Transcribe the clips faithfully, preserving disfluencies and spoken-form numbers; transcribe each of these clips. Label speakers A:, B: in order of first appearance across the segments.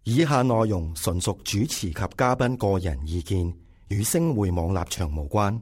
A: 以下內容純屬主持及嘉賓個人意見，與星匯網立場無關。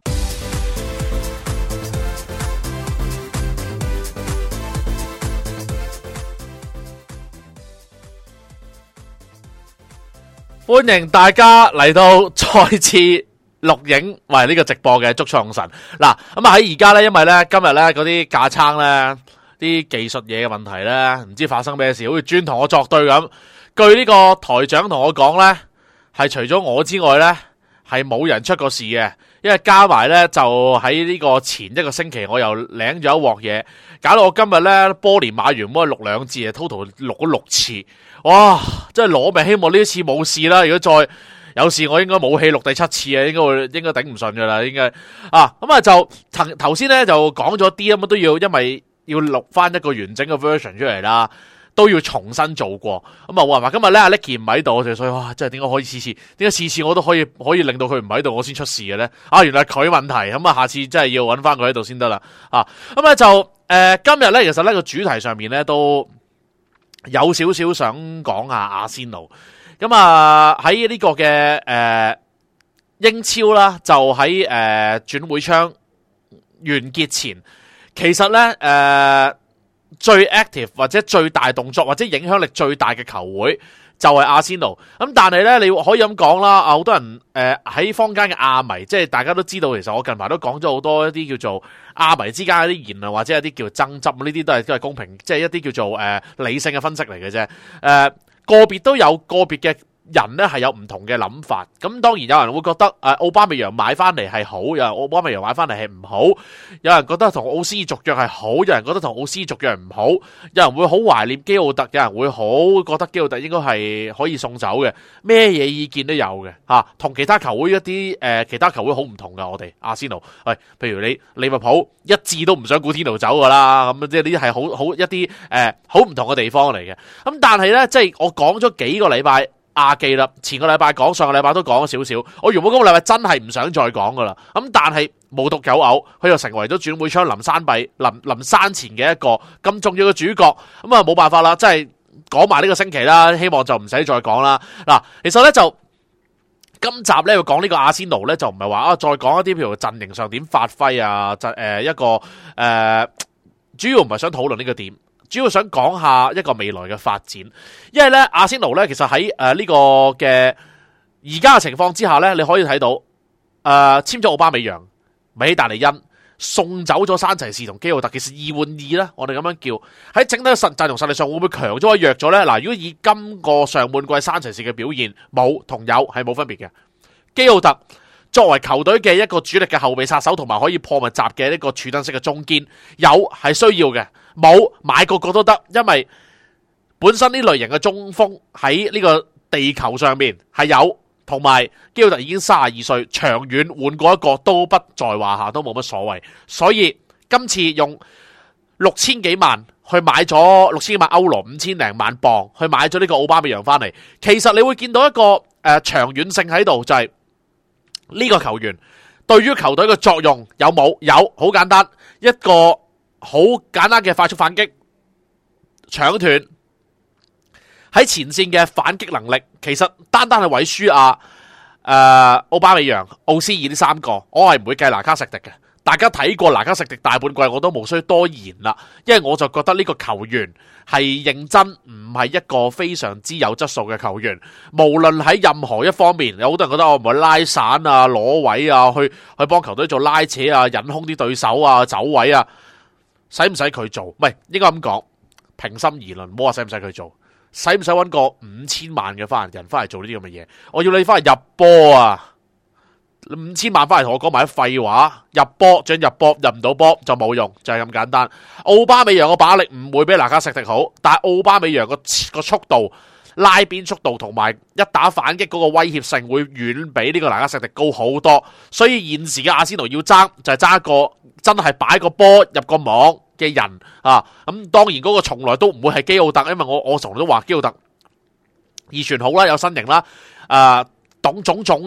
B: 歡迎大家嚟到再次錄影為呢個直播嘅捉錯用神嗱，咁啊喺而家咧，因為咧今日咧嗰啲架撐咧啲技術嘢嘅問題咧，唔知發生咩事，好似專同我作對咁。據呢個台長同我講咧，係除咗我之外咧，係冇人出過事嘅。因為加埋咧，就喺呢個前一個星期，我又領咗一鑊嘢，搞到我今日咧波連買完咁錄兩次啊 ，total 錄咗六次，哇！真係攞命，希望呢一次冇事啦。如果再有事，我應該冇氣錄第七次啊，應該會應該頂唔順噶啦，應該啊。咁啊就頭頭先咧就講咗啲咁都要，因為要錄翻一個完整嘅 version 出嚟啦。都要重新做過，咁啊話話今日咧阿 Nicky 唔喺度，就所以哇，真係點解可以次次，點解次次我都可以可以令到佢唔喺度，我先出事嘅咧？啊，原來係佢問題，咁啊，下次真係要揾翻佢喺度先得啦。啊，咁咧就誒、呃、今日咧，其實咧個主題上面咧都有少少想講下阿仙奴。咁啊喺呢個嘅誒、呃、英超啦，就喺誒轉會窗完結前，其實咧誒。呃最 active 或者最大動作或者影響力最大嘅球會就係阿仙奴。咁但係咧，你可以咁講啦，啊好多人誒喺、呃、坊間嘅亞迷，即係大家都知道，其實我近排都講咗好多一啲叫做亞迷之間嘅啲言論或者一啲叫爭執，呢啲都係都係公平，即係一啲叫做誒、呃、理性嘅分析嚟嘅啫。誒、呃、個別都有個別嘅人咧係有唔同嘅諗法，咁當然有人會覺得誒奧巴美揚買翻嚟係好，有人奧巴美揚買翻嚟係唔好，有人覺得同奧斯續約係好，有人覺得同奧斯續約唔好，有人會好懷念基奧特，有人會好覺得基奧特應該係可以送走嘅，咩嘢意見都有嘅吓，同、啊、其他球會一啲誒、呃、其他球會好唔同噶，我哋阿仙奴，喂，譬如你利物浦一致都唔想古天奴走噶啦，咁即係呢啲係好好一啲誒好唔同嘅地方嚟嘅，咁但係咧即係我講咗幾個禮拜。亞記啦，前個禮拜講，上個禮拜都講咗少少。我原本嗰個禮拜真係唔想再講噶啦，咁但係無獨有偶，佢又成為咗轉會窗臨山閉臨臨山前嘅一個咁重要嘅主角。咁啊冇辦法啦，真係講埋呢個星期啦，希望就唔使再講啦。嗱，其實咧就今集咧要講呢個阿仙奴咧，就唔係話啊再講一啲譬如陣營上點發揮啊，就誒、呃、一個誒、呃，主要唔係想討論呢個點。主要想講下一個未來嘅發展，因為咧阿仙奴咧其實喺誒呢個嘅而家嘅情況之下咧，你可以睇到誒簽咗奧巴美揚、米希達利恩，送走咗山齊士同基奧特，其實二換二啦，我哋咁樣叫喺整體嘅實際同實力上會唔會強咗或弱咗咧？嗱，如果以今個上半季山齊士嘅表現，冇同有係冇分別嘅。基奧特作為球隊嘅一個主力嘅後備殺手，同埋可以破密集嘅呢個柱躉式嘅中堅，有係需要嘅。冇買個個都得，因為本身呢類型嘅中鋒喺呢個地球上面係有，同埋基奧特已經三十二歲，長遠換過一個都不在話下，都冇乜所謂。所以今次用六千幾萬去買咗六千幾萬歐羅，五千零萬鎊去買咗呢個奧巴美揚翻嚟，其實你會見到一個誒、呃、長遠性喺度，就係、是、呢個球員對於球隊嘅作用有冇？有，好簡單一個。好簡單嘅快速反擊、搶斷喺前線嘅反擊能力，其實單單係韋舒亞、誒、呃、奧巴美揚、奧斯爾呢三個，我係唔會計拿卡石迪嘅。大家睇過拿卡石迪大半季，我都無需多言啦，因為我就覺得呢個球員係認真，唔係一個非常之有質素嘅球員。無論喺任何一方面，有好多人覺得我唔會拉散啊、攞位啊，去去幫球隊做拉扯啊、引空啲對手啊、走位啊。使唔使佢做？唔係，應該咁講，平心而論，唔好話使唔使佢做，使唔使搵個五千萬嘅翻人翻嚟做呢啲咁嘅嘢？我要你翻嚟入波啊！五千萬翻嚟同我講埋啲廢話，入波想入波，入唔到波就冇用，就係、是、咁簡單。奧巴美揚個把力唔會比拿卡錫迪好，但係奧巴美揚個個速度、拉邊速度同埋一打反擊嗰個威脅性會遠比呢個拿卡錫迪高好多。所以現時嘅阿仙奴要爭就係、是、爭一個真係擺個波入個網嘅人啊！咁當然嗰個從來都唔會係基奧特，因為我我從來都話基奧特二傳好啦，有身形啦，誒、呃，懂種種啦。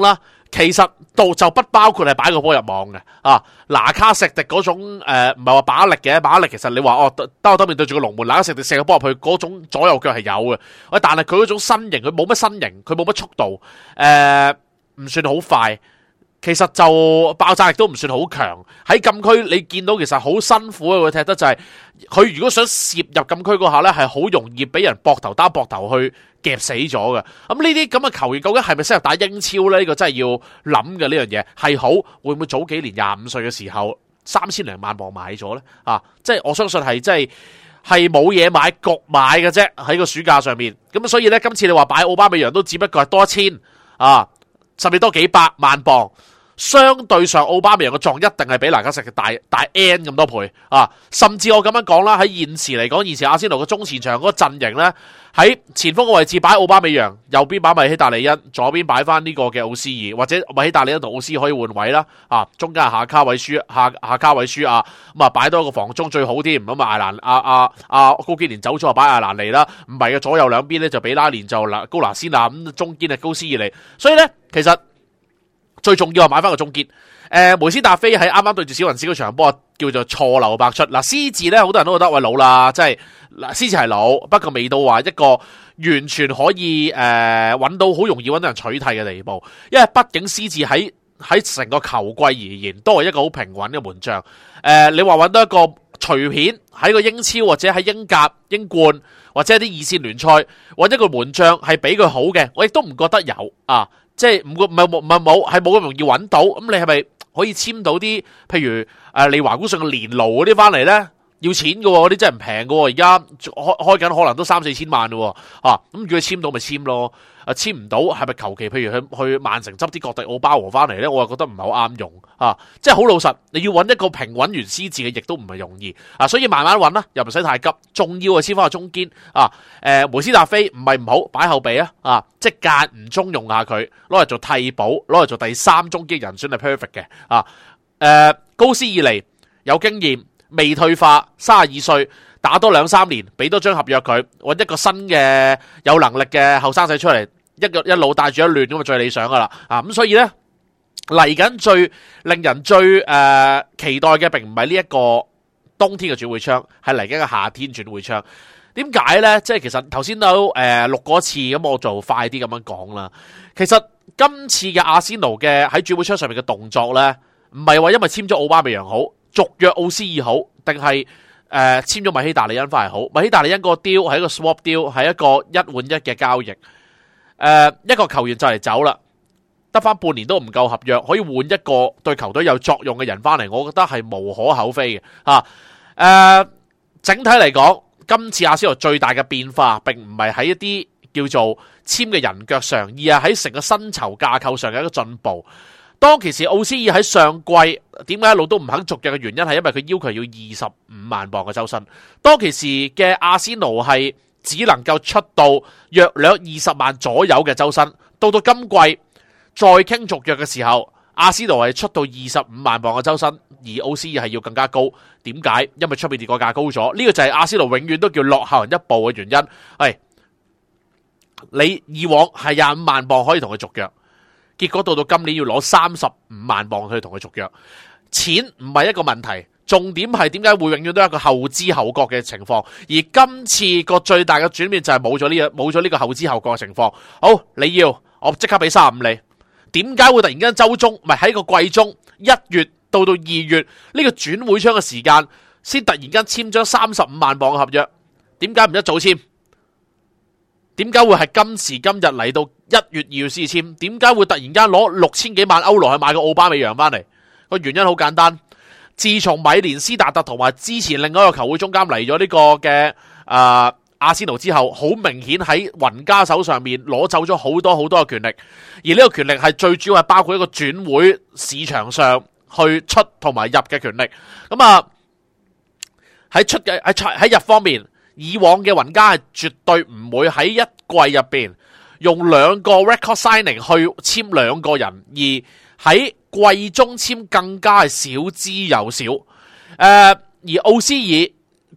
B: 其實度就不包括係擺個波入網嘅啊。拿卡石迪嗰種誒，唔係話把握力嘅，把握力其實你話哦，兜兜面對住個龍門，拿卡石迪射個波入去嗰種左右腳係有嘅，喂，但係佢嗰種身形，佢冇乜身形，佢冇乜速度，誒、呃，唔算好快。其實就爆炸力都唔算好強，喺禁區你見到其實好辛苦嘅，佢踢得就係、是、佢如果想攝入禁區嗰下呢，係好容易俾人膊頭擔膊頭去夾死咗嘅。咁呢啲咁嘅球員究竟係咪適合打英超呢？呢、呢個真係要諗嘅。呢樣嘢係好，會唔會早幾年廿五歲嘅時候三千零萬磅買咗呢？啊，即係我相信係即係係冇嘢買，焗買嘅啫，喺個暑假上面。咁所以呢，今次你話擺奧巴美揚都只不過係多一千啊，甚至多幾百萬磅。相對上奧巴美揚嘅狀一定係比拿卡石嘅大大 N 咁多倍啊！甚至我咁樣講啦，喺現時嚟講，現時阿仙奴嘅中前場嗰個陣營咧，喺前鋒嘅位置擺奧巴美揚，右邊擺米希達利恩，左邊擺翻呢個嘅奧斯爾，或者米希達利恩同奧斯爾可以換位啦啊！中間係下卡位舒下下卡位舒啊，咁啊擺多個防中最好添，咁啊艾蘭阿阿阿高基連走咗啊，擺艾蘭尼啦，唔係嘅左右兩邊咧就俾拉連就嗱高拿先啊，咁中堅係高斯爾尼，所以咧其實。最重要係買翻個中堅，誒、呃、梅斯達菲喺啱啱對住小雲斯嗰場波叫做錯漏百出。嗱，斯字咧好多人都覺得喂老啦，即係嗱斯字係老，不過未到話一個完全可以誒揾、呃、到好容易揾到人取替嘅地步，因為畢竟斯字喺喺成個球季而言都係一個好平穩嘅門將。誒、呃，你話揾到一個隨便喺個英超或者喺英甲、英冠或者啲二線聯賽揾一個門將係比佢好嘅，我亦都唔覺得有啊。即係唔唔係冇唔係冇係冇咁容易揾到，咁你係咪可以簽到啲譬如誒利華古遜嘅連奴嗰啲翻嚟咧？要錢嘅喎，嗰啲真係唔平嘅喎，而家開開緊可能都三四千萬咯，啊咁叫佢簽到咪簽咯，啊簽唔到係咪求其譬如去去曼城執啲國迪奧巴和翻嚟咧？我又覺得唔係好啱用啊！即係好老實，你要揾一個平穩完師字嘅，亦都唔係容易啊！所以慢慢揾啦，又唔使太急。重要啊，簽翻個中堅啊！誒、呃、梅斯達菲唔係唔好，擺後備啊！啊，即係間唔中用下佢，攞嚟做替補，攞嚟做第三中堅人選係 perfect 嘅啊！誒、呃、高斯爾尼有經驗。未退化，三十二歲，打多兩三年，俾多張合約佢，揾一個新嘅有能力嘅後生仔出嚟，一個一路帶住一亂咁啊，最理想噶啦啊！咁所以呢，嚟緊最令人最誒、呃、期待嘅，並唔係呢一個冬天嘅轉會窗，係嚟緊嘅夏天轉會窗。點解呢？即係其實頭先都誒、呃、錄過一次，咁我就快啲咁樣講啦。其實今次嘅阿仙奴嘅喺轉會窗上面嘅動作呢，唔係話因為簽咗奧巴美揚好。續約奧斯爾好，定係誒簽咗米希達利恩翻嚟好？米希達利恩個 deal 係一個 swap deal， 係一個一換一嘅交易。誒、呃，一個球員就嚟走啦，得翻半年都唔夠合約，可以換一個對球隊有作用嘅人翻嚟，我覺得係無可厚非嘅吓。誒、呃，整體嚟講，今次阿仙奴最大嘅變化，並唔係喺一啲叫做簽嘅人腳上，而係喺成個薪酬架構上嘅一個進步。當其時奧斯爾喺上季點解一路都唔肯續約嘅原因係因為佢要求要二十五萬磅嘅周薪。當其時嘅阿仙奴係只能夠出到約略二十萬左右嘅周薪，到到今季再傾續約嘅時候，阿仙奴係出到二十五萬磅嘅周薪，而奧斯爾係要更加高。點解？因為出面跌個價高咗，呢、這個就係阿仙奴永遠都叫落後人一步嘅原因。係你以往係廿五萬磅可以同佢續約。結果到到今年要攞三十五萬磅去同佢續約，錢唔係一個問題，重點係點解會永遠都有一個後知後覺嘅情況，而今次個最大嘅轉變就係冇咗呢個冇咗呢個後知後覺嘅情況。好，你要我即刻俾三十五你，點解會突然間周中唔係喺個季中一月到到二月呢個轉會窗嘅時間，先突然間簽咗三十五萬磅嘅合約？點解唔一早簽？點解會係今時今日嚟到一月二月先簽？點解會突然間攞六千幾萬歐羅去買個奧巴美揚翻嚟？個原因好簡單，自從米連斯達特同埋之前另外一個球會中間嚟咗呢個嘅誒、呃、阿仙奴之後，好明顯喺雲加手上面攞走咗好多好多嘅權力，而呢個權力係最主要係包括一個轉會市場上去出同埋入嘅權力。咁啊喺出嘅喺喺入方面。以往嘅雲加係絕對唔會喺一季入邊用兩個 record signing 去簽兩個人，而喺季中簽更加係少之又少。誒、呃，而奧斯爾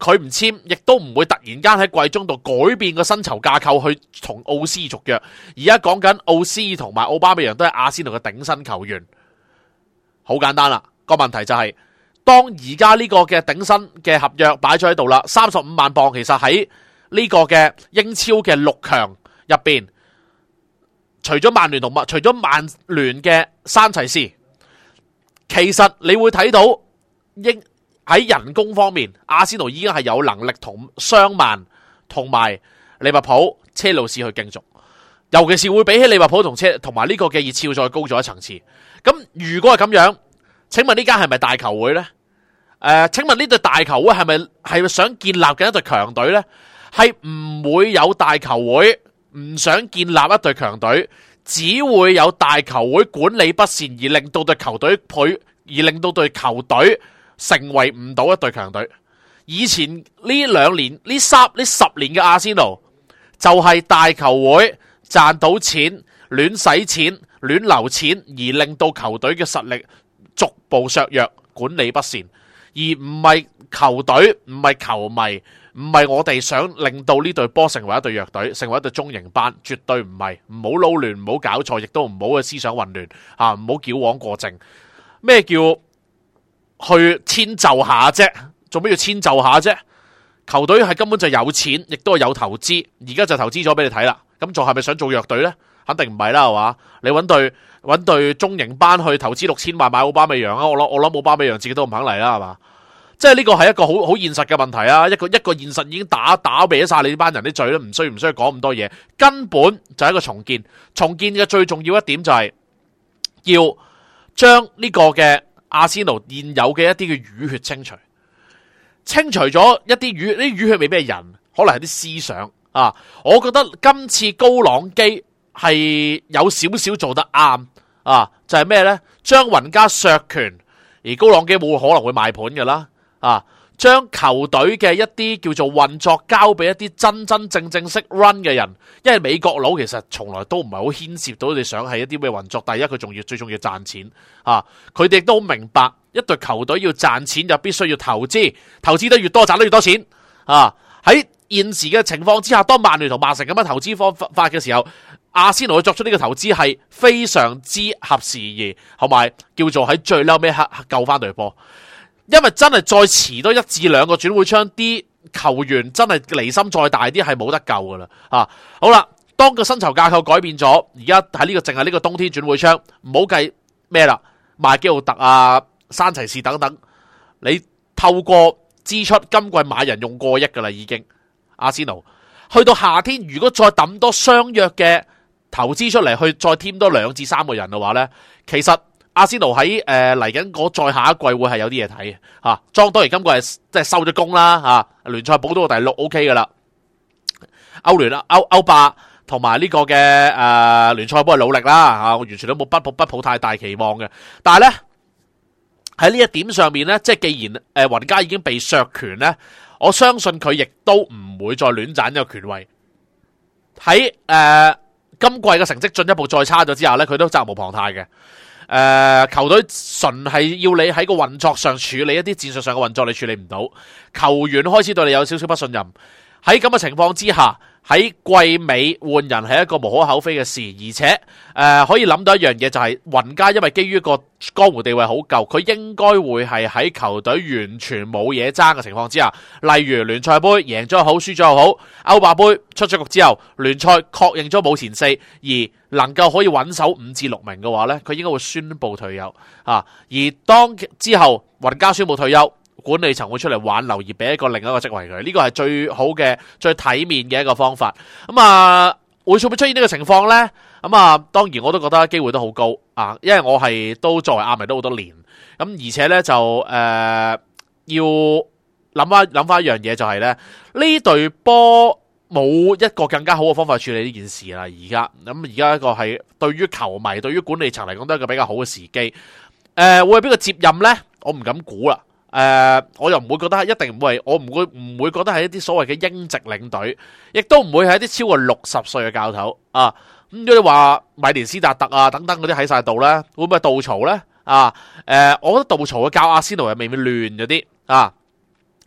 B: 佢唔簽，亦都唔會突然間喺季中度改變個薪酬架構去同奧斯續約。而家講緊奧斯同埋奧巴美揚都係阿仙奴嘅頂薪球員，好簡單啦。個問題就係、是，當而家呢個嘅頂薪嘅合約擺咗喺度啦，三十五萬鎊其實喺呢個嘅英超嘅六強入邊，除咗曼聯同除咗曼聯嘅山齊士，其實你會睇到英喺人工方面，阿仙奴已經係有能力同雙曼同埋利物浦、車路士去競逐，尤其是會比起利物浦同車同埋呢個嘅熱刺再高咗一層次。咁如果係咁樣，請問呢間係咪大球會呢？誒、呃，請問呢隊大球會係咪係想建立緊一隊強隊呢？係唔會有大球會唔想建立一隊強隊，只會有大球會管理不善而令到隊球隊配，而令到隊球隊成為唔到一隊強隊。以前呢兩年呢三呢十年嘅阿仙奴就係大球會賺到錢亂使錢亂流錢，而令到球隊嘅實力逐步削弱，管理不善，而唔係球隊，唔係球迷，唔係我哋想令到呢隊波成為一隊弱隊，成為一隊中型班，絕對唔係。唔好撈亂，唔好搞錯，亦都唔好嘅思想混亂啊！唔好矯枉過正。咩叫去遷就下啫？做咩要遷就下啫？球隊係根本就有錢，亦都係有投資，而家就投資咗俾你睇啦。咁仲係咪想做弱隊呢？肯定唔係啦，係嘛？你揾隊揾隊中型班去投資六千萬買奧巴美揚啊！我諗我諗奧巴美揚自己都唔肯嚟啦，係嘛？即係呢個係一個好好現實嘅問題啊！一個一個現實已經打打歪晒你呢班人啲嘴啦，唔需唔需要講咁多嘢，根本就係一個重建。重建嘅最重要一點就係要將呢個嘅阿仙奴現有嘅一啲嘅淤血清除，清除咗一啲淤，呢啲淤血未必係人，可能係啲思想啊！我覺得今次高朗基係有少少做得啱啊！就係咩呢？將雲加削權，而高朗基冇可能會賣盤噶啦。啊！將球隊嘅一啲叫做運作交俾一啲真真正正識 run 嘅人，因為美國佬其實從來都唔係好牽涉到你想係一啲咩運作。第一，佢仲要最重要賺錢啊！佢哋都明白一隊球隊要賺錢就必須要投資，投資得越多賺得越多錢啊！喺現時嘅情況之下，當曼聯同曼城咁樣投資方法嘅時候，阿仙奴去作出呢個投資係非常之合時宜，同埋叫做喺最嬲尾刻救翻隊波。因為真係再遲多一至兩個轉會窗，啲球員真係離心再大啲係冇得救噶啦啊！好啦，當個薪酬架構改變咗，而家喺呢個淨係呢個冬天轉會窗，唔好計咩啦，麥基奧特啊、山齊士等等，你透過支出今季買人用過億噶啦已經。阿仙奴去到夏天，如果再抌多相約嘅投資出嚟，去再添多兩至三個人嘅話呢，其實阿仙奴喺誒嚟緊嗰再下一季會係有啲嘢睇嘅嚇，莊當然今季係即係收咗工啦嚇，聯賽保到第六 O K 噶啦，歐聯啦歐歐霸同埋呢個嘅誒聯賽幫佢努力啦嚇，我完全都冇不抱不抱太大期望嘅，但係咧喺呢一點上面咧，即係既然誒雲加已經被削權咧，我相信佢亦都唔會再亂賺呢個權位喺誒、呃、今季嘅成績進一步再差咗之後咧，佢都責無旁貸嘅。誒、呃，球隊純係要你喺個運作上處理一啲戰術上嘅運作，你處理唔到，球員開始對你有少少不信任。喺咁嘅情況之下，喺季尾換人係一個無可厚非嘅事，而且誒、呃、可以諗到一樣嘢就係、是、雲加因為基於個江湖地位好夠，佢應該會係喺球隊完全冇嘢爭嘅情況之下，例如聯賽杯贏咗又好，輸咗又好，歐霸杯出咗局之後，聯賽確認咗冇前四，而能夠可以穩守五至六名嘅話呢，佢應該會宣布退休啊。而當之後雲加宣布退休，管理層會出嚟挽留，而俾一個另一個職位佢，呢個係最好嘅、最體面嘅一個方法。咁啊，會唔會出現呢個情況呢？咁啊，當然我都覺得機會都好高啊，因為我係都作為阿迷都好多年，咁而且呢，就誒、呃、要諗翻諗翻一樣嘢，就係呢呢隊波冇一個更加好嘅方法處理呢件事啦。而家咁而家一個係對於球迷、對於管理層嚟講都係一個比較好嘅時機。誒、呃，會係邊個接任呢？我唔敢估啦。誒、呃，我又唔會覺得係一定唔會，我唔會唔會覺得係一啲所謂嘅英籍領隊，亦都唔會係一啲超過六十歲嘅教頭啊。咁如果你話米連斯達特啊等等嗰啲喺晒度咧，會唔會係杜曹咧？啊，誒、呃，我覺得杜曹嘅教阿仙奴又未免亂咗啲啊。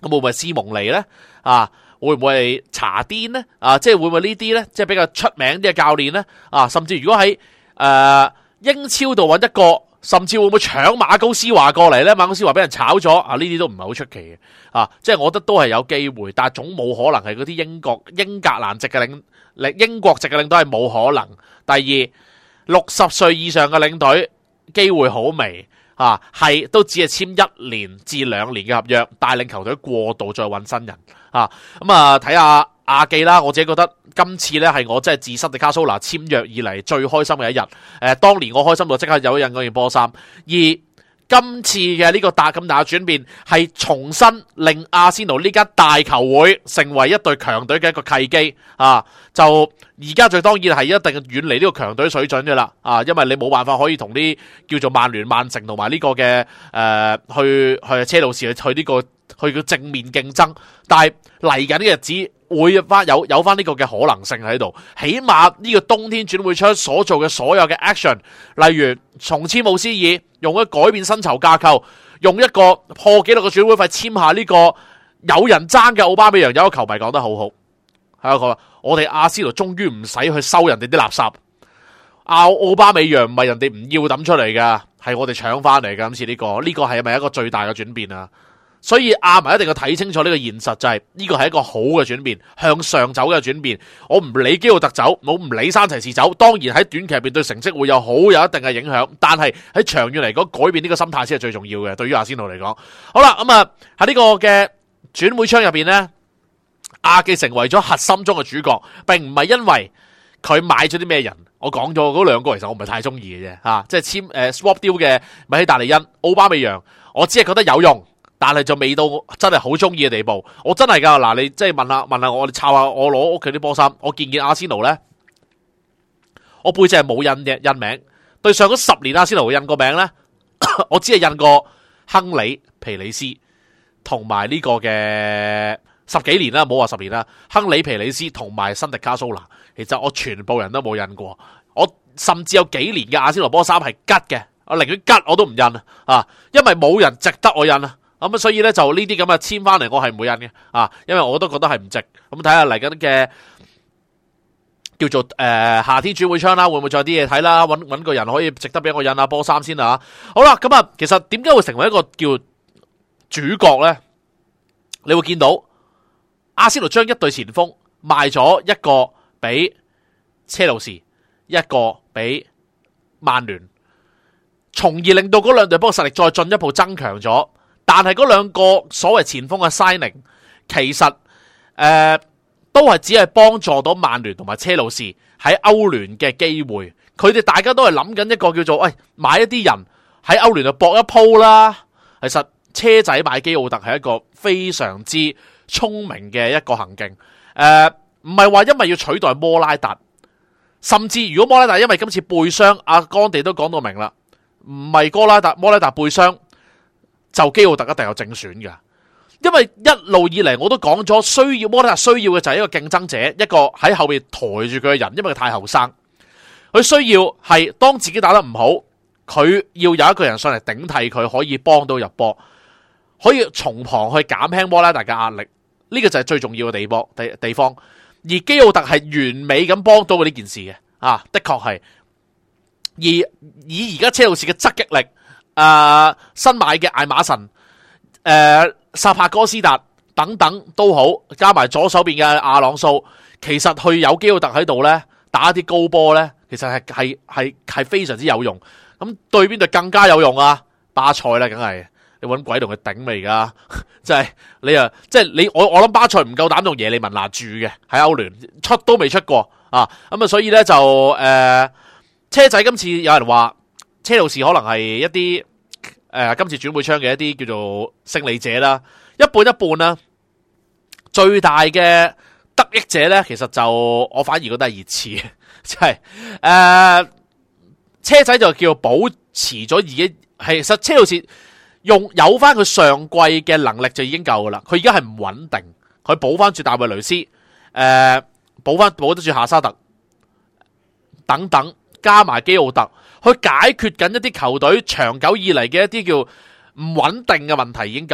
B: 咁會唔會係斯蒙尼咧？啊，會唔會係查甸咧？啊，即係會唔會呢啲咧？即係比較出名啲嘅教練咧？啊，甚至如果喺誒、呃、英超度揾一個，甚至會唔會搶馬高斯華過嚟咧？馬高斯華俾人炒咗啊！呢啲都唔係好出奇嘅。啊，即係我覺得都係有機會，但係總冇可能係嗰啲英國英格蘭籍嘅領領英國籍嘅領隊係冇可能。第二，六十歲以上嘅領隊機會好微。啊，係都只係簽一年至兩年嘅合約，帶領球隊過渡再揾新人啊。咁啊，睇下阿記啦，我自己覺得今次呢係我真係自塞迪卡蘇拿簽約以嚟最開心嘅一日。誒、呃，當年我開心到即刻有印嗰件波衫。而今次嘅呢個大咁大嘅轉變，係重新令阿仙奴呢間大球會成為一隊強隊嘅一個契機啊！就而家最當然係一定遠離呢個強隊水準嘅啦啊！因為你冇辦法可以同啲叫做曼聯、曼城同埋呢個嘅誒、呃、去去車路士去去呢個去個正面競爭，但係嚟緊嘅日子會翻有有翻呢個嘅可能性喺度。起碼呢個冬天轉會窗所做嘅所有嘅 action， 例如重簽姆斯爾，用一改變薪酬架構，用一個破紀錄嘅轉會費簽下呢個有人爭嘅奧巴美揚。有一個球迷講得好好，係佢話我哋阿仙奴終於唔使去收人哋啲垃圾。阿奧巴美揚唔係人哋唔要抌出嚟噶，係我哋搶翻嚟噶。今次呢個呢個係咪一個最大嘅轉變啊？所以阿文一定要睇清楚呢個現實，就係呢個係一個好嘅轉變，向上走嘅轉變。我唔理基奧特走，我唔理山齊士走，當然喺短期入邊對成績會有好有一定嘅影響，但係喺長遠嚟講，改變呢個心態先係最重要嘅。對於阿仙奴嚟講，好啦，咁啊喺呢個嘅轉會窗入邊呢，阿記成為咗核心中嘅主角，並唔係因為佢買咗啲咩人。我講咗嗰兩個，其實我唔係太中意嘅啫，吓、啊，即係簽誒 swap deal 嘅米希達利恩、奧巴美揚，我只係覺得有用。但係就未到真係好中意嘅地步，我真係噶嗱，你即係問下問下我，你抄下我攞屋企啲波衫，我見見阿仙奴咧，我背脊係冇印嘅印名，對上嗰十年阿仙奴印個名咧，我只係印過亨利皮里斯同埋呢個嘅十幾年啦，冇話十年啦，亨利皮里斯同埋辛迪卡蘇拿，其實我全部人都冇印過，我甚至有幾年嘅阿仙奴波衫係吉嘅，我寧願吉我都唔印啊，因為冇人值得我印啊。咁、嗯、所以咧就呢啲咁嘅簽翻嚟，我係唔會印嘅啊，因為我都覺得係唔值。咁睇下嚟緊嘅叫做誒、呃、夏天轉會窗啦，會唔會再啲嘢睇啦？搵搵個人可以值得俾我印下波衫先啊！好啦，咁啊，其實點解會成為一個叫主角咧？你會見到阿仙奴將一隊前鋒賣咗一個俾車路士，一個俾曼聯，從而令到嗰兩隊波實力再進一步增強咗。但係嗰兩個所謂前鋒嘅 signing， 其實誒、呃、都係只係幫助到曼聯同埋車路士喺歐聯嘅機會。佢哋大家都係諗緊一個叫做，喂、哎、買一啲人喺歐聯度搏一鋪啦。其實車仔買基奧特係一個非常之聰明嘅一個行徑。誒唔係話因為要取代摩拉達，甚至如果摩拉達因為今次背傷，阿干地都講到明啦，唔係哥拉達摩拉達背傷。就基奧特一定有正選嘅，因為一路以嚟我都講咗，需要摩拉達需要嘅就係一個競爭者，一個喺後面抬住佢嘅人，因為佢太後生，佢需要係當自己打得唔好，佢要有一個人上嚟頂替佢，可以幫到入波，可以從旁去減輕摩拉達嘅壓力，呢、這個就係最重要嘅地方地地方。而基奧特係完美咁幫到佢呢件事嘅，啊，的確係。而以而家車路士嘅側擊力。誒、呃，新買嘅艾馬臣、誒、呃、薩帕哥斯達等等都好，加埋左手邊嘅阿朗素，其實佢有基奧特喺度咧，打一啲高波咧，其實係係係係非常之有用。咁對邊隊更加有用啊？巴塞咧，梗係你搵鬼同佢頂未噶？即係你啊，即係你我我諗巴塞唔夠膽用耶利文拿住嘅，喺歐聯出都未出過啊！咁啊，所以咧就誒、呃，車仔今次有人話。車路士可能係一啲誒、呃、今次轉會窗嘅一啲叫做勝利者啦，一半一半啦。最大嘅得益者咧，其實就我反而覺得係熱刺，即係誒車仔就叫保持咗自己，其實車路士用有翻佢上季嘅能力就已經夠噶啦。佢而家係唔穩定，佢補翻住大衛雷斯，誒補翻補得住夏沙特等等，加埋基奧特。去解決緊一啲球隊長久以嚟嘅一啲叫唔穩定嘅問題已經夠啦，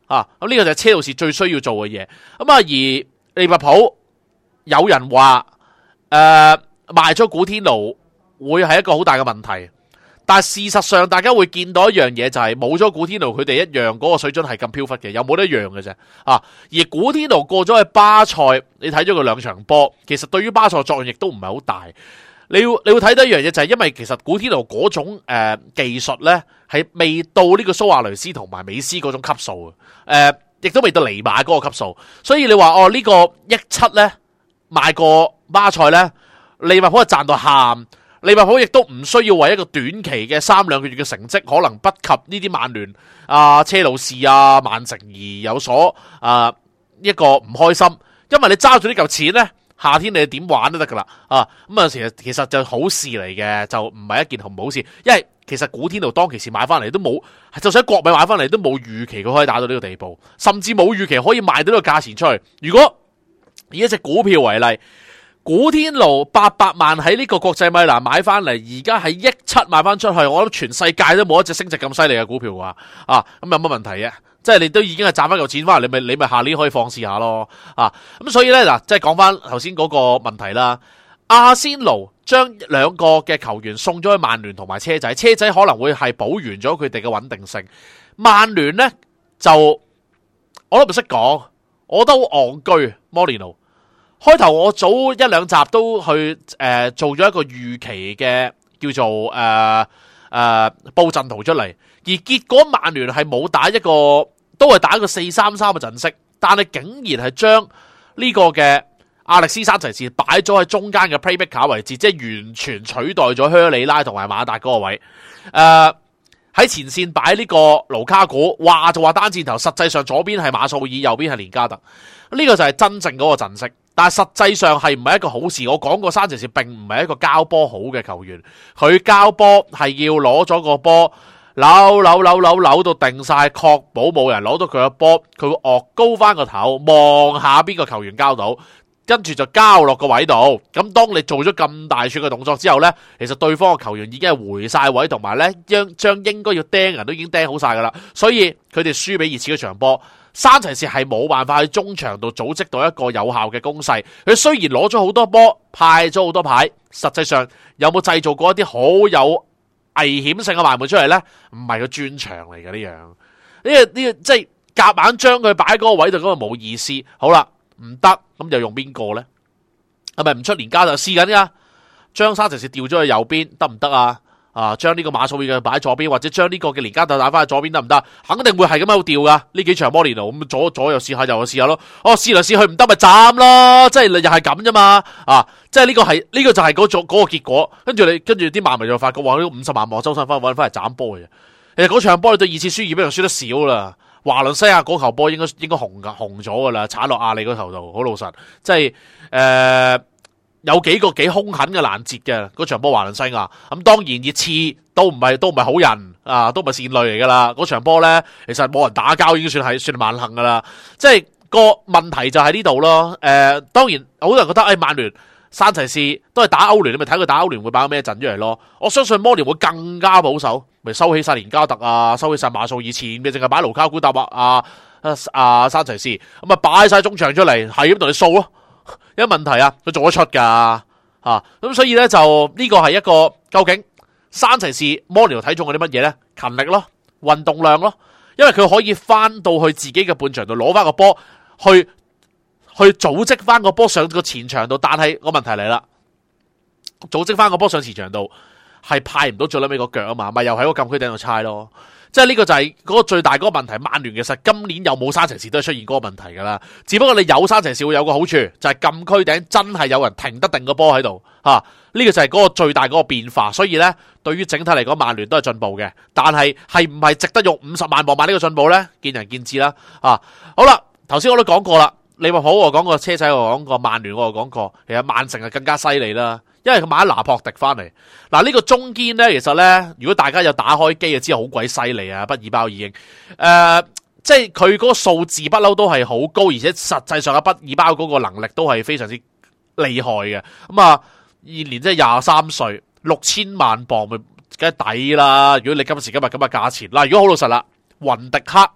B: 啊，咁呢個就係車路士最需要做嘅嘢。咁啊，而利物浦有人話誒、呃、賣咗古天奴會係一個好大嘅問題，但係事實上大家會見到一樣嘢，就係冇咗古天奴佢哋一樣嗰個水準係咁飄忽嘅，有冇得一樣嘅啫啊？而古天奴過咗去巴塞，你睇咗佢兩場波，其實對於巴塞作用亦都唔係好大。你要你會睇到一樣嘢，就係因為其實古天奴嗰種誒、呃、技術咧，係未到呢個蘇亞雷斯同埋美斯嗰種級數嘅，誒、呃、亦都未到尼馬嗰個級數，所以你話哦、這個、呢個億七咧賣過巴塞咧，利物浦係賺到喊，利物浦亦都唔需要為一個短期嘅三兩個月嘅成績，可能不及呢啲曼聯啊、車路士啊、曼城而有所啊一個唔開心，因為你揸住呢嚿錢咧。夏天你點玩都得噶啦，啊咁啊，其實其實就好事嚟嘅，就唔係一件好唔好事，因為其實古天奴當其時買翻嚟都冇，就算喺國米買翻嚟都冇預期佢可以打到呢個地步，甚至冇預期可以賣到呢個價錢出去。如果以一隻股票為例，古天奴八百萬喺呢個國際米蘭買翻嚟，而家係億七賣翻出去，我諗全世界都冇一隻升值咁犀利嘅股票啩，啊咁有乜問題啊？即係你都已經係賺翻嚿錢翻嚟，你咪你咪下年可以放肆下咯，啊咁所以咧嗱，即係講翻頭先嗰個問題啦。阿仙奴將兩個嘅球員送咗去曼聯同埋車仔，車仔可能會係補完咗佢哋嘅穩定性。曼聯咧就我都唔識講，我都好戇居。摩連奴開頭我早一兩集都去誒、呃、做咗一個預期嘅叫做誒誒、呃呃、布陣圖出嚟，而結果曼聯係冇打一個。都係打一個四三三嘅陣式，但係竟然係將呢個嘅阿歷斯山齊士擺咗喺中間嘅 playmaker 位置，即係完全取代咗靴里拉同埋馬達嗰個位。誒、呃、喺前線擺呢個盧卡古，話就話單箭頭，實際上左邊係馬素爾，右邊係連加特。呢、這個就係真正嗰個陣式，但係實際上係唔係一個好事。我講過山齊士並唔係一個交波好嘅球員，佢交波係要攞咗個波。扭扭扭扭扭到定晒，確保冇人攞到佢個波，佢會岳高翻個頭望下邊個球員交到，跟住就交落個位度。咁當你做咗咁大串嘅動作之後呢，其實對方嘅球員已經係回晒位，同埋呢將將應該要釘人都已經釘好晒噶啦。所以佢哋輸俾熱刺嗰場波，山齊士係冇辦法喺中場度組織到一個有效嘅攻勢。佢雖然攞咗好多波，派咗好多牌，實際上有冇製造過一啲好有危險性嘅埋門出嚟咧？唔係個專長嚟嘅呢樣，呢個呢個即係夾硬將佢擺喺嗰個位度，咁就冇意思。好啦，唔得，咁就用邊個咧？係咪唔出連加就試緊噶？將山齊士調咗去右邊得唔得啊？啊，將呢個馬素爾嘅擺喺左邊，或者將呢個嘅連加特打翻去左邊得唔得？肯定會係咁樣調噶。呢幾場摩連奴咁左左又試下，右又試下咯。哦，試嚟試去唔得咪斬咯，即係又係咁啫嘛。啊！即係呢個係呢、呢個就係嗰種嗰個結果，跟住你跟住啲曼迷就發覺話呢五十萬望周身翻揾翻嚟斬波嘅。其實嗰場波你對二次輸二比零輸得少啦。華倫西亞嗰球波應該應該紅噶紅咗噶啦，踩落亞里嗰頭度好老實，即係誒、呃、有幾個幾兇狠嘅攔截嘅嗰場波華倫西亞。咁當然熱刺都唔係都唔係好人啊，都唔係善類嚟噶啦。嗰場波咧其實冇人打交已經算係算萬幸噶啦。即係個問題就喺呢度咯。誒、呃，當然好多人覺得誒曼聯。山齊士都係打歐聯，你咪睇佢打歐聯會擺咩陣出嚟咯。我相信摩連會更加保守，咪收起晒連加特啊，收起晒馬素爾，前面淨係擺盧卡古搭啊啊啊山齊士，咁啊擺晒中場出嚟，係咁同你掃咯。有問題啊，佢做得出噶吓，咁所以咧就呢個係一個究竟山齊士摩連睇中嗰啲乜嘢咧？勤力咯，運動量咯，因為佢可以翻到去自己嘅半場度攞翻個波去。去組織翻個波上個前場度，但係個問題嚟啦，組織翻個波上前場度係派唔到最尾個腳啊嘛，咪又喺個禁區頂度猜咯，即係呢個就係嗰個最大嗰個問題。曼聯其實今年有冇山齊士都係出現嗰個問題噶啦，只不過你有山齊士會有個好處，就係、是、禁區頂真係有人停得定個波喺度吓，呢、啊這個就係嗰個最大嗰個變化。所以咧，對於整體嚟講，曼聯都係進步嘅，但係係唔係值得用五十萬磅買呢個進步咧？見仁見智啦。啊，好啦，頭先我都講過啦。利物浦我講過，車仔我講過，曼聯我講過，其實曼城係更加犀利啦，因為佢買咗拿破迪翻嚟。嗱、這、呢個中堅咧，其實咧，如果大家有打開機就知道好鬼犀利啊，畢爾包已經，誒、呃，即係佢嗰個數字不嬲都係好高，而且實際上嘅畢爾包嗰個能力都係非常之厲害嘅。咁啊，現年即係廿三歲，六千萬磅咪梗係抵啦。如果你今時今日咁嘅價錢，嗱，如果好老實啦，雲迪克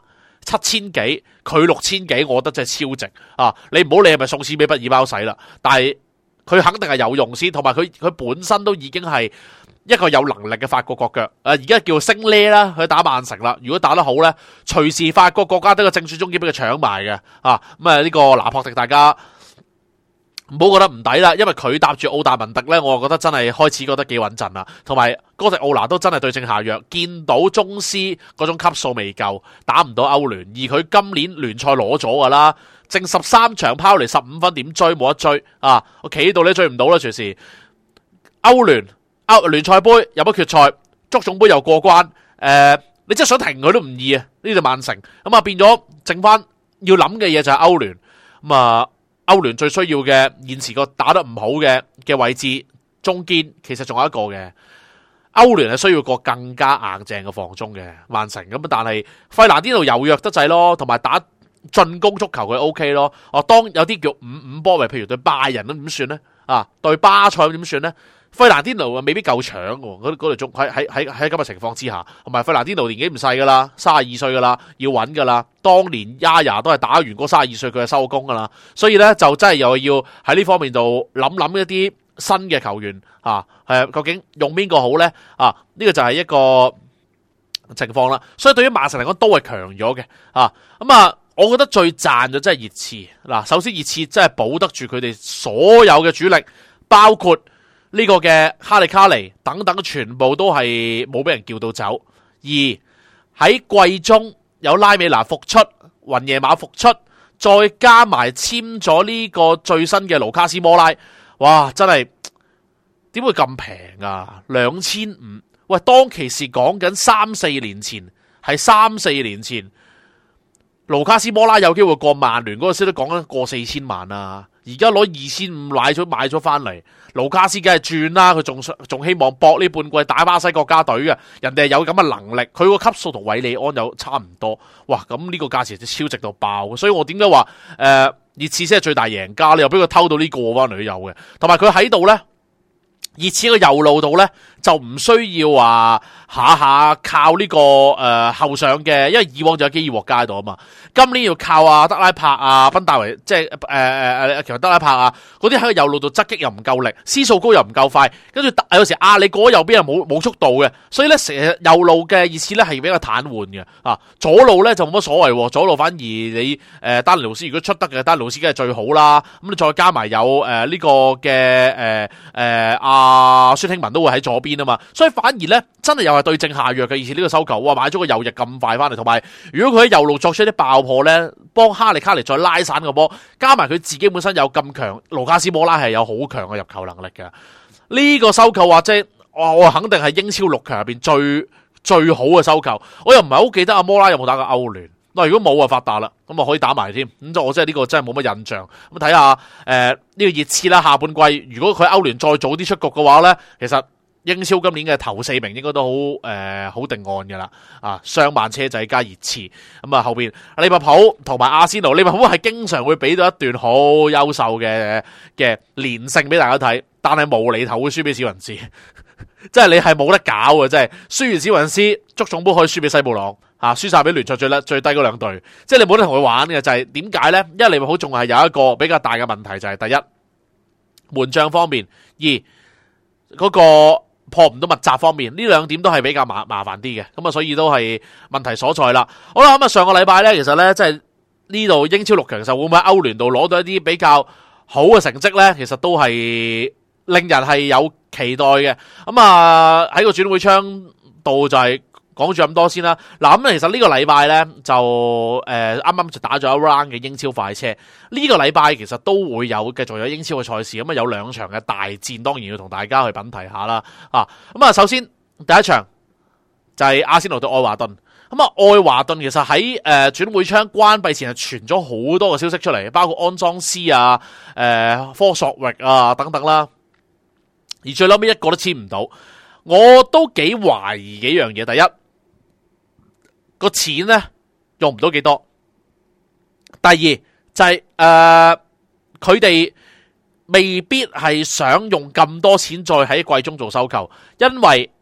B: 七千幾，佢六千幾，我覺得真係超值啊！你唔好理係咪送錢俾畢爾包使啦，但係佢肯定係有用先，同埋佢佢本身都已經係一個有能力嘅法國國腳，誒而家叫升呢啦，佢打曼城啦。如果打得好咧，隨時法國國家都個正選中堅俾佢搶埋嘅啊！咁啊呢個拿破迪大家唔好覺得唔抵啦，因為佢搭住奧達文迪咧，我覺得真係開始覺得幾穩陣啦。同埋哥迪奧拿都真係對症下藥，見到宗師嗰種級數未夠，打唔到歐聯，而佢今年聯賽攞咗噶啦，剩十三場拋嚟十五分，點追冇得追啊！我企喺度咧追唔到啦，隨時歐聯。歐聯賽杯入咗決賽，足總杯又過關，誒、呃，你真係想停佢都唔易啊！呢隊曼城咁啊，變咗剩翻要諗嘅嘢就係歐聯，咁啊，歐聯最需要嘅現時個打得唔好嘅嘅位置中堅，其實仲有一個嘅，歐聯係需要個更加硬淨嘅防中嘅曼城，咁但係費蘭甸奴柔弱得滯咯，同埋打進攻足球佢 O K 咯，哦，當有啲叫五五波，咪譬如對拜仁咁點算呢？啊，對巴塞點算呢？費蘭甸奴啊，未必夠搶喎，嗰嗰條中喺喺喺喺咁嘅情況之下，同埋費蘭甸奴年紀唔細噶啦，三十二歲噶啦，要穩噶啦。當年亞亞都係打完嗰三十二歲佢就收工噶啦，所以咧就真係又要喺呢方面度諗諗一啲新嘅球員啊，係究竟用邊個好咧？啊，呢個就係一個情況啦。所以對於曼城嚟講都係強咗嘅啊。咁啊，我覺得最賺咗真係熱刺嗱。首先熱刺真係保得住佢哋所有嘅主力，包括呢個嘅哈利卡尼等等，全部都係冇俾人叫到走。而喺季中有拉美拿復出，雲耶馬復出，再加埋簽咗呢個最新嘅盧卡斯摩拉，哇！真係點會咁平啊？兩千五，喂，當其時講緊三四年前，係三四年前，盧卡斯摩拉有機會過曼聯嗰個時都講緊過四千萬啊！而家攞二千五買咗買咗翻嚟，盧卡斯梗係轉啦，佢仲仲希望搏呢半季打巴西國家隊嘅，人哋係有咁嘅能力，佢個級數同韋利安有差唔多，哇！咁呢個價錢就超值到爆，所以我點解話誒熱刺先係最大贏家，你又俾佢偷到呢個翻嚟都有嘅，同埋佢喺度咧，熱刺個右路度咧就唔需要話下下靠呢、這個誒、呃、後上嘅，因為以往就有基爾獲加喺度啊嘛。今年要靠啊德拉柏啊賓戴維，即係誒誒誒其實德拉柏啊嗰啲喺個右路度側擊又唔夠力，斯數高又唔夠快，跟住有時啊你過右邊又冇冇速度嘅，所以咧成日右路嘅熱刺咧係比較癱瘓嘅啊，左路咧就冇乜所謂，左路反而你誒、呃、丹尼路斯如果出得嘅丹尼路斯梗係最好啦，咁你再加埋有誒呢、呃這個嘅誒誒阿孫興文都會喺左邊啊嘛，所以反而咧真係又係對症下藥嘅，而且呢個收球哇買咗個右翼咁快翻嚟，同埋如果佢喺右路作出一啲爆破咧，幫哈利卡尼再拉散個波，加埋佢自己本身有咁強，盧卡斯摩拉係有好強嘅入球能力嘅。呢、這個收購或者我我肯定係英超六強入邊最最好嘅收購。我又唔係好記得阿摩拉有冇打過歐聯。嗱，如果冇啊發達啦，咁啊可以打埋添。咁就我真係呢個真係冇乜印象。咁睇下誒呢個熱刺啦，下半季如果佢歐聯再早啲出局嘅話咧，其實英超今年嘅頭四名應該都好誒好定案噶啦，啊雙曼車仔加熱刺，咁啊後邊利物浦同埋阿仙奴，利物浦係經常會俾到一段好優秀嘅嘅連勝俾大家睇，但係無厘頭會輸俾史雲斯，即係你係冇得搞嘅，即係輸完史雲斯，足總杯可以輸俾西布朗，吓輸晒俾聯賽最最低嗰兩隊，即係你冇得同佢玩嘅，就係點解咧？因為利物浦仲係有一個比較大嘅問題，就係、是、第一門將方面，二嗰、那個。破唔到密集方面，呢兩點都係比較麻麻煩啲嘅，咁啊，所以都係問題所在啦。好啦，咁啊，上個禮拜咧，其實咧，即係呢度英超六強，其實會唔會喺歐聯度攞到一啲比較好嘅成績咧？其實都係令人係有期待嘅。咁啊，喺個轉會窗度就係講住咁多先啦。嗱，咁其實呢個禮拜咧就誒啱啱就打咗一 round 嘅英超快車。呢、這個禮拜其實都會有繼續有英超嘅賽事，咁啊有兩場嘅大戰，當然要同大家去品提下啦。啊，咁啊首先第一場就係阿仙奴對愛華頓。咁啊愛華頓其實喺誒轉會窗關閉前係傳咗好多嘅消息出嚟，包括安莊斯啊、誒、呃、科索域啊等等啦。而最後尾一個都簽唔到，我都幾懷疑幾樣嘢。第一，個錢咧用唔到幾多。第二就係、是、誒，佢哋未必係想用咁多錢再喺季中做收購，因為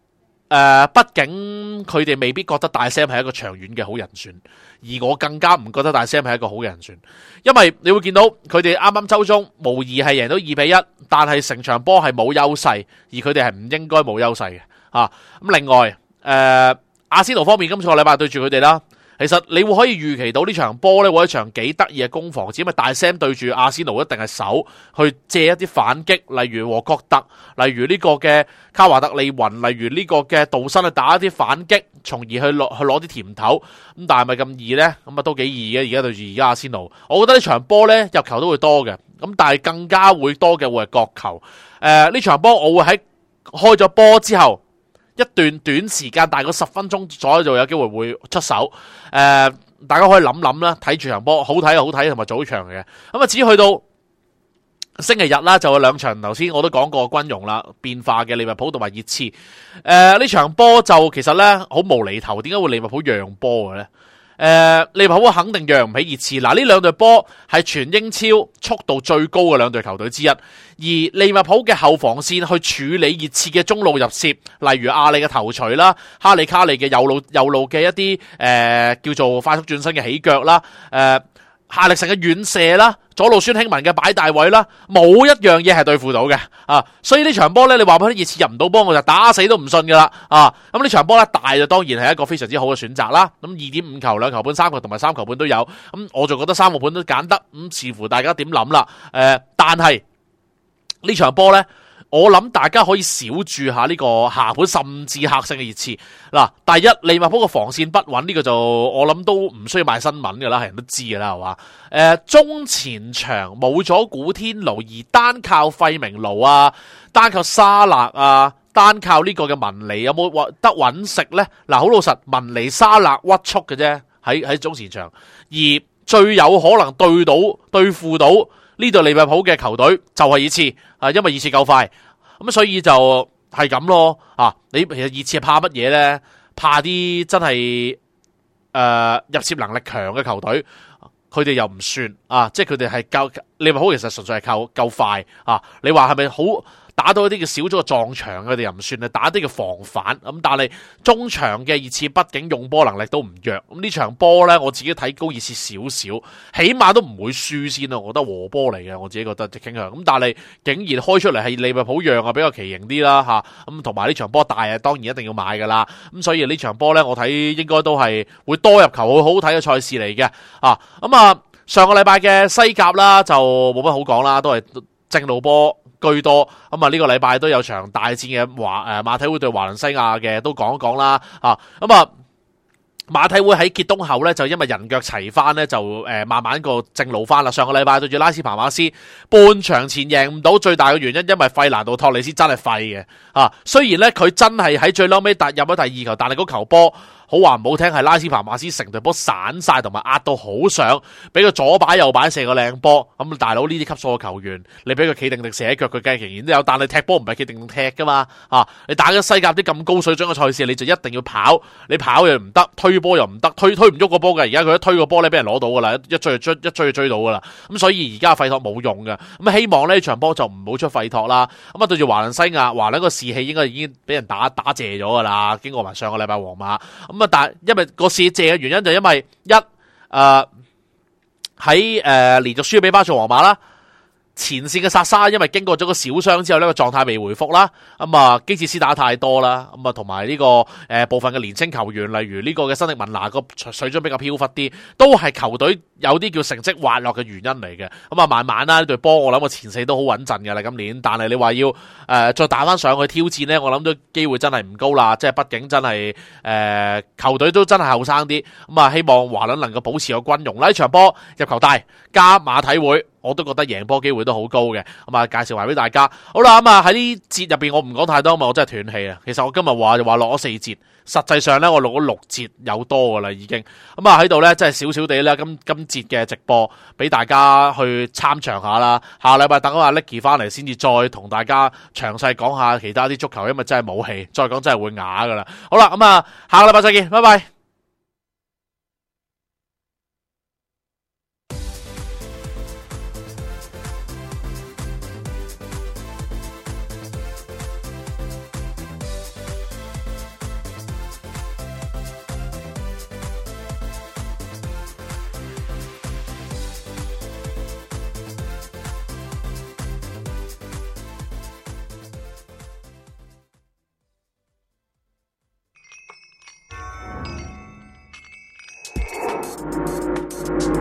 B: 誒，畢竟佢哋未必覺得大 Sam 係一個長遠嘅好人選，而我更加唔覺得大 Sam 係一個好人選，因為你會見到佢哋啱啱周中無疑係贏到二比一，但係成場波係冇優勢，而佢哋係唔應該冇優勢嘅啊。咁另外誒、呃，阿仙奴方面今次個禮拜對住佢哋啦。其實你會可以預期到呢場波咧會一場幾得意嘅攻防戰，因為大 Sam 對住阿仙奴一定係守去借一啲反擊，例如和國特，例如呢個嘅卡華特利雲，例如呢個嘅杜森去打一啲反擊，從而去攞去攞啲甜頭。咁但係咪咁易呢？咁啊都幾易嘅。而家對住而家阿仙奴，我覺得呢場波咧入球都會多嘅，咁但係更加會多嘅會係角球。誒、呃、呢場波我會喺開咗波之後，一段短時間大概十分鐘左右就有機會會出手，誒、呃，大家可以諗諗啦，睇住場波好睇好睇，同埋早場嘅。咁啊，至於去到星期日啦，就有兩場，頭先我都講過軍容啦，變化嘅利物浦同埋熱刺。誒、呃，呢場波就其實咧好無厘頭，點解會利物浦讓波嘅咧？誒、呃，利物浦肯定讓唔起熱刺。嗱，呢兩隊波係全英超速度最高嘅兩隊球隊之一，而利物浦嘅後防線去處理熱刺嘅中路入楔，例如阿里嘅頭槌啦，哈利卡利嘅右路右路嘅一啲誒、呃、叫做快速轉身嘅起腳啦，誒、呃。夏力臣嘅遠射啦，左路孫興文嘅擺大位啦，冇一樣嘢係對付到嘅啊！所以呢場波咧，你話俾啲熱刺入唔到波，我就打死都唔信噶啦啊！咁呢場波咧大就當然係一個非常之好嘅選擇啦。咁二點五球、兩球半、三球同埋三球半都有，咁我就覺得三個半都揀得，咁視乎大家點諗啦。誒、呃，但係呢場波咧。我諗大家可以少注下呢個下盤甚至客勝嘅熱刺。嗱，第一利物浦嘅防線不穩，呢、這個就我諗都唔需要賣新聞噶啦，係人都知噶啦，係嘛？誒、呃，中前場冇咗古天奴，而單靠費明奴啊，單靠沙勒啊，單靠呢個嘅文尼，有冇得穩食呢？嗱，好老實，文尼沙勒屈速嘅啫，喺喺中前場，而最有可能對到對付到呢隊利物浦嘅球隊就係熱刺。啊，因為熱刺夠快，咁所以就係咁咯。啊，你其實熱刺係怕乜嘢咧？怕啲真係誒、呃、入楔能力強嘅球隊，佢哋又唔算啊，即係佢哋係夠利物浦，其實純粹係靠夠快啊。你話係咪好？打到一啲嘅少咗個撞牆，佢哋又唔算係打啲嘅防反咁，但係中場嘅熱刺畢竟用波能力都唔弱，咁呢場波咧我自己睇高熱刺少少，起碼都唔會輸先咯，我覺得和波嚟嘅，我自己覺得傾向咁，但係竟然開出嚟係利物浦讓啊，比較奇形啲啦吓，咁同埋呢場波大啊，當然一定要買噶啦，咁所以呢場波咧我睇應該都係會多入球，好好睇嘅賽事嚟嘅啊，咁啊上個禮拜嘅西甲啦就冇乜好講啦，都係正路波居多，咁啊呢個禮拜都有場大戰嘅華誒馬體會對華倫西亞嘅，都講一講啦啊，咁啊馬體會喺結冬後咧就因為人腳齊翻咧就誒、呃、慢慢個正路翻啦。上個禮拜對住拉斯帕馬斯，半場前贏唔到，最大嘅原因因為費蘭道托利斯真係廢嘅啊，雖然咧佢真係喺最嬲尾達入咗第二球，但係嗰球波。好話唔好聽，係拉斯帕馬斯成隊波散晒，同埋壓到好上，俾佢左擺右擺射個靚波。咁大佬呢啲級數嘅球員，你俾佢企定定射一腳，佢梗係仍然都有。但係踢波唔係企定定踢噶嘛，啊！你打緊西甲啲咁高水準嘅賽事，你就一定要跑，你跑又唔得，推波又唔得，推推唔喐個波嘅。而家佢一推個波咧，俾人攞到噶啦，一追就追，一追就追到噶啦。咁所以而家費托冇用嘅。咁希望呢場波就唔好出費托啦。咁啊對住華倫西亞，華倫個士氣應該已經俾人打打謝咗噶啦。經過埋上個禮拜皇馬咁。咁啊，但因為個市借嘅原因就因為一誒喺誒連續輸俾巴塞皇馬啦，前線嘅薩沙因為經過咗個小傷之後呢個狀態未回復啦，咁啊基治斯打太多啦，咁啊同埋呢個誒、呃、部分嘅年青球員，例如呢個嘅新力文拿個水準比較飄忽啲，都係球隊有啲叫成績滑落嘅原因嚟嘅。咁啊慢慢啦呢隊波我諗個前四都好穩陣嘅啦今年，但係你話要誒、呃、再打翻上去挑戰呢，我諗都機會真係唔高啦，即係畢竟真係誒、呃、球隊都真係後生啲，咁啊希望華倫能夠保持個軍容啦，呢場波入球大加馬體會。我都覺得贏波機會都好高嘅，咁啊介紹埋俾大家。好啦，咁啊喺呢節入邊我唔講太多，因為我真係斷氣啊。其實我今日話就話落咗四節，實際上咧我錄咗六節有多噶啦已經。咁啊喺度咧真係少少地咧，今今節嘅直播俾大家去參詳下啦。下禮拜等阿 Nicky 翻嚟先至再同大家詳細講下其他啲足球，因為真係冇氣，再講真係會啞噶啦。好啦，咁啊下個禮拜再見，拜拜。 拜。